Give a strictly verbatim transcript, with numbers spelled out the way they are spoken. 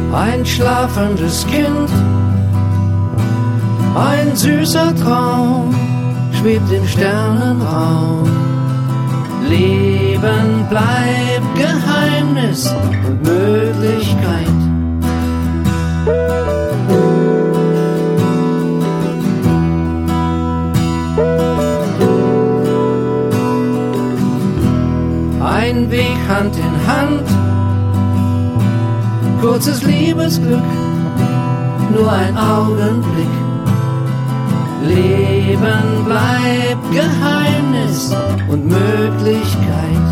ein schlafendes Kind, ein süßer Traum schwebt im Sternenraum. Leben bleibt Geheimnis und Möglichkeit. Ein Weg Hand in Hand, kurzes Liebesglück, nur ein Augenblick. Leben bleibt Geheimnis und Möglichkeit.